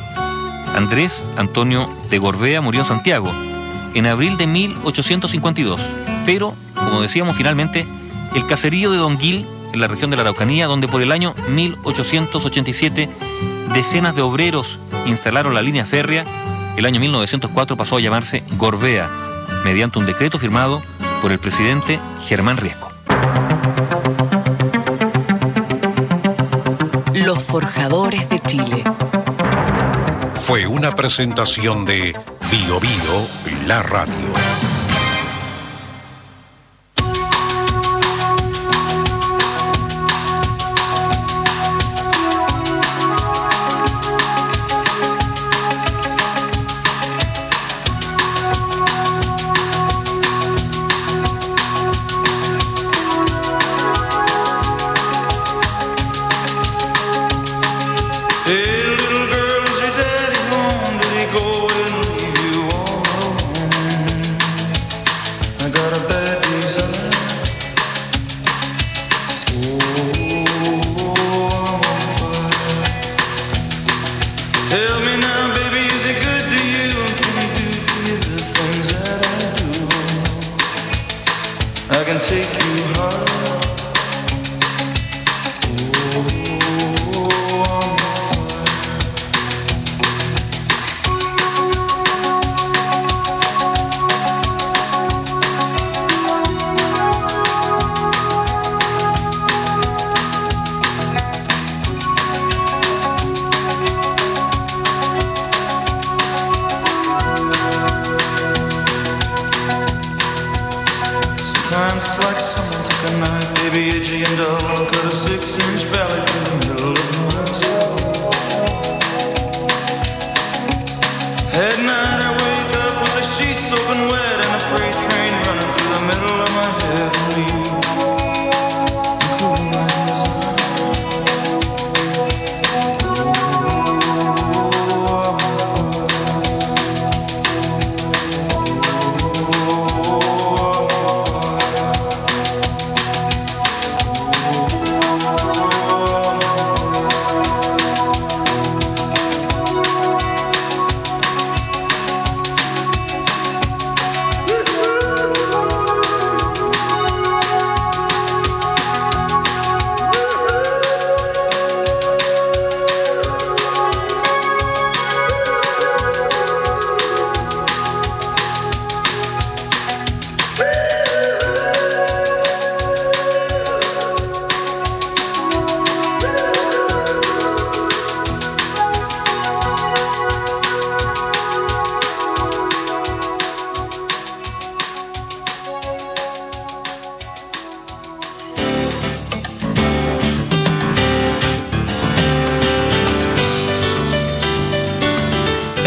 S1: Andrés Antonio de Gorbea murió en Santiago en abril de mil ochocientos cincuenta y dos, pero, como decíamos, finalmente, el caserío de Don Gil, en la región de la Araucanía, donde por el año mil ochocientos ochenta y siete decenas de obreros instalaron la línea férrea, el año mil novecientos cuatro pasó a llamarse Gorbea, mediante un decreto firmado por el presidente Germán Riesco.
S4: Los forjadores de Chile.
S3: Fue una presentación de Bio Bio, la radio.
S20: Cool my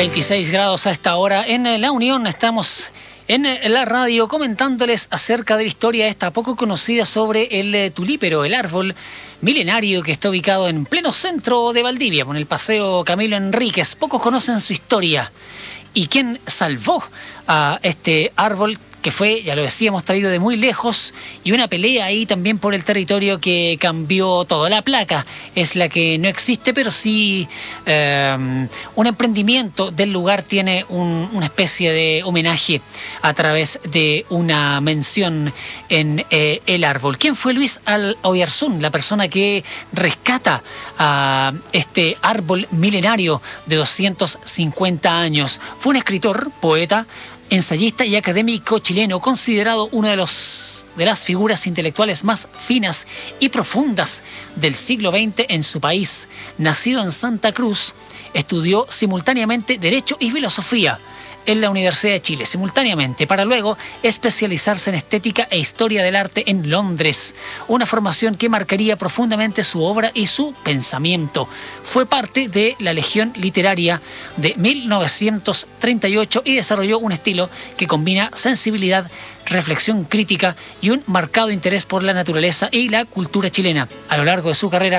S5: veintiséis grados a esta hora en La Unión. Estamos en la radio comentándoles acerca de la historia esta poco conocida sobre el tulípero, el árbol milenario que está ubicado en pleno centro de Valdivia, con el Paseo Camilo Enríquez. Pocos conocen su historia y quién salvó a este árbol, que fue, ya lo decíamos, traído de muy lejos, y una pelea ahí también por el territorio que cambió todo. La placa es la que no existe, pero sí eh, un emprendimiento del lugar tiene un, una especie de homenaje a través de una mención en eh, el árbol. ¿Quién fue Luis Oyarzún, la persona que rescata a este árbol milenario de doscientos cincuenta años? Fue un escritor, poeta, ensayista y académico chileno, considerado uno de los de las figuras intelectuales más finas y profundas del siglo veinte en su país. Nacido en Santa Cruz, estudió simultáneamente Derecho y Filosofía en la Universidad de Chile, simultáneamente, para luego especializarse en Estética e Historia del Arte en Londres, una formación que marcaría profundamente su obra y su pensamiento. Fue parte de la Legión Literaria de mil novecientos treinta y ocho y desarrolló un estilo que combina sensibilidad, reflexión crítica y un marcado interés por la naturaleza y la cultura chilena. A lo largo de su carrera,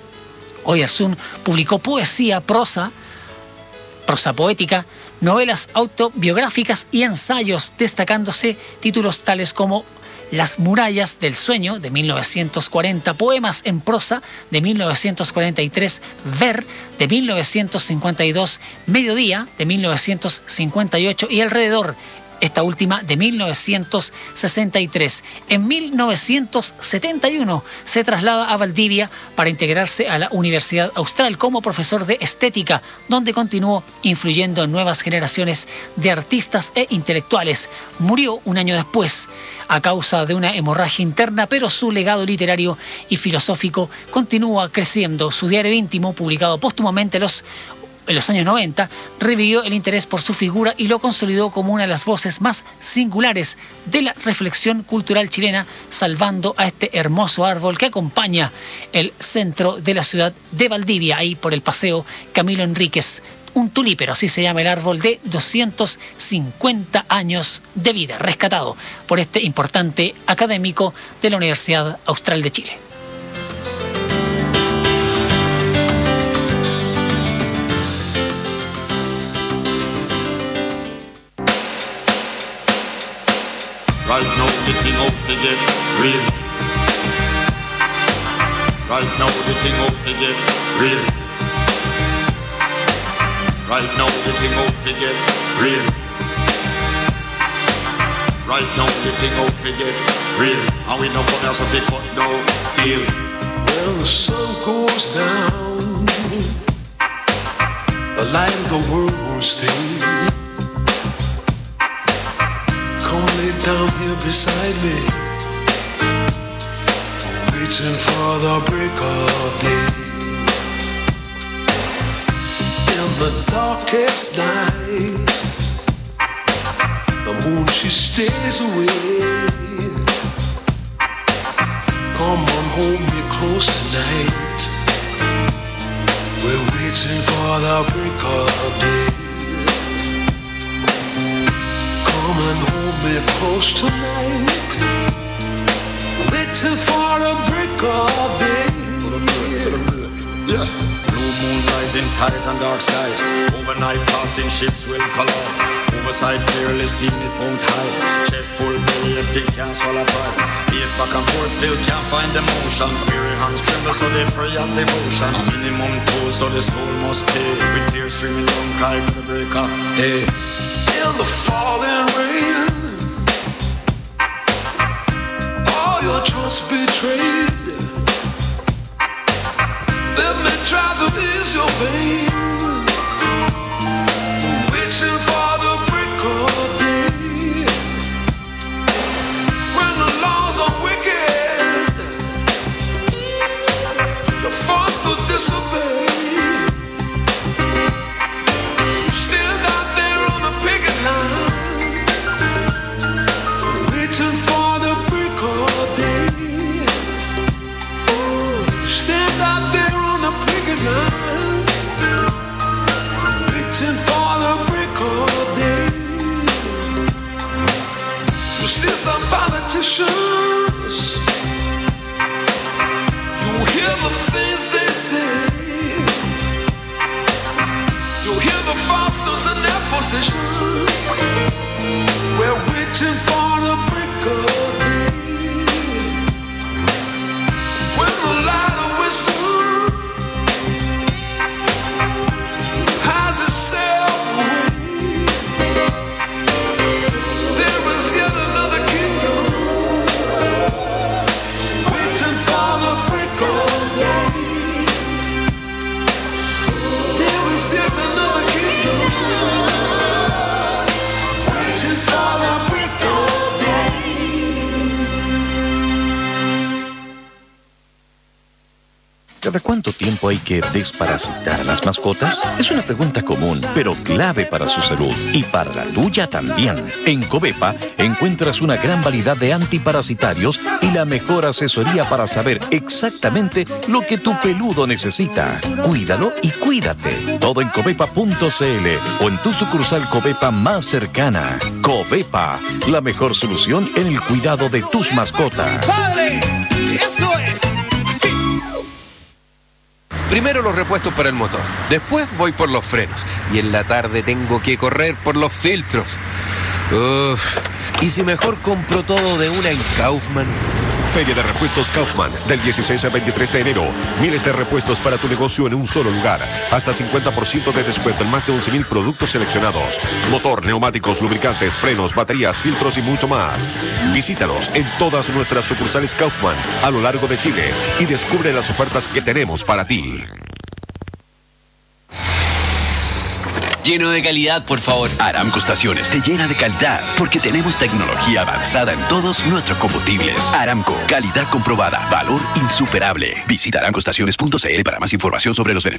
S5: Oyarzún publicó poesía, prosa, prosa poética, novelas autobiográficas y ensayos, destacándose títulos tales como Las murallas del sueño, de mil novecientos cuarenta, Poemas en prosa, de mil novecientos cuarenta y tres, Ver, de mil novecientos cincuenta y dos, Mediodía, de mil novecientos cincuenta y ocho y Alrededor, esta última de mil novecientos sesenta y tres. En mil novecientos setenta y uno se traslada a Valdivia para integrarse a la Universidad Austral como profesor de estética, donde continuó influyendo en nuevas generaciones de artistas e intelectuales. Murió un año después a causa de una hemorragia interna, pero su legado literario y filosófico continúa creciendo. Su diario íntimo, publicado póstumamente los en los años noventa, revivió el interés por su figura y lo consolidó como una de las voces más singulares de la reflexión cultural chilena, salvando a este hermoso árbol que acompaña el centro de la ciudad de Valdivia, ahí por el Paseo Camilo Enríquez. Un tulípero, así se llama el árbol, de doscientos cincuenta años de vida, rescatado por este importante académico de la Universidad Austral de Chile.
S7: Right now the thing out to get real. Right now the thing out to get real. Right now the thing out to get real. Right now the thing out to get real. And we no come here so they cut no deal.
S20: When the sun goes down, the light of the world will stay. Come lay down here beside me, waiting for the break of day. In the darkest night, the moon she stays away. Come on, hold me close tonight. We're waiting for the break of day. Come and hold me close tonight, waiting for a break of day.
S7: Yeah. Blue moon rising, tides and dark skies. Overnight passing ships will collide. Oversight clearly seen it won't hide. Chest full belly empty, can't swallow pride. Ears back and forth, still can't find the motion. Weary hands tremble so they pray at devotion. Minimum toll so the soul must pay. With tears streaming down, cry for the break of day.
S20: In the falling rain, all your trust betrayed. Let me try to ease your pain, waiting for the break of day. When the laws are wicked, you're forced to disobey. Stand out there on the picket line, waiting for the break of day. emotions. You hear the things they say. You hear the fosters in their positions. We're waiting for the break of day. When the light of wisdom has itself away, there is yet another kingdom waiting for the break of day. There is yet another kingdom waiting for the break of day.
S8: ¿Cada cuánto tiempo hay que desparasitar a las mascotas? Es una pregunta común, pero clave para su salud y para la tuya también. En Covepa encuentras una gran variedad de antiparasitarios y la mejor asesoría para saber exactamente lo que tu peludo necesita. Cuídalo y cuídate. Todo en covepa punto cl o en tu sucursal Covepa más cercana. Covepa, la mejor solución en el cuidado de tus mascotas.
S13: ¡Padre! ¡Eso es! ¡Sí! Primero los repuestos para el motor, después voy por los frenos y en la tarde tengo que correr por los filtros. Uf. ¿Y si mejor compro todo de una en Kaufman?
S14: Feria de Repuestos Kaufman, del dieciséis al veintitrés de enero. Miles de repuestos para tu negocio en un solo lugar. Hasta cincuenta por ciento de descuento en más de once mil productos seleccionados. Motor, neumáticos, lubricantes, frenos, baterías, filtros y mucho más. Visítanos en todas nuestras sucursales Kaufman a lo largo de Chile y descubre las ofertas que tenemos para ti.
S15: Lleno de calidad, por favor. Aramco Estaciones te llena de calidad porque tenemos tecnología avanzada en todos nuestros combustibles. Aramco, calidad comprobada, valor insuperable. Visita aramco estaciones punto cl para más información sobre los beneficios.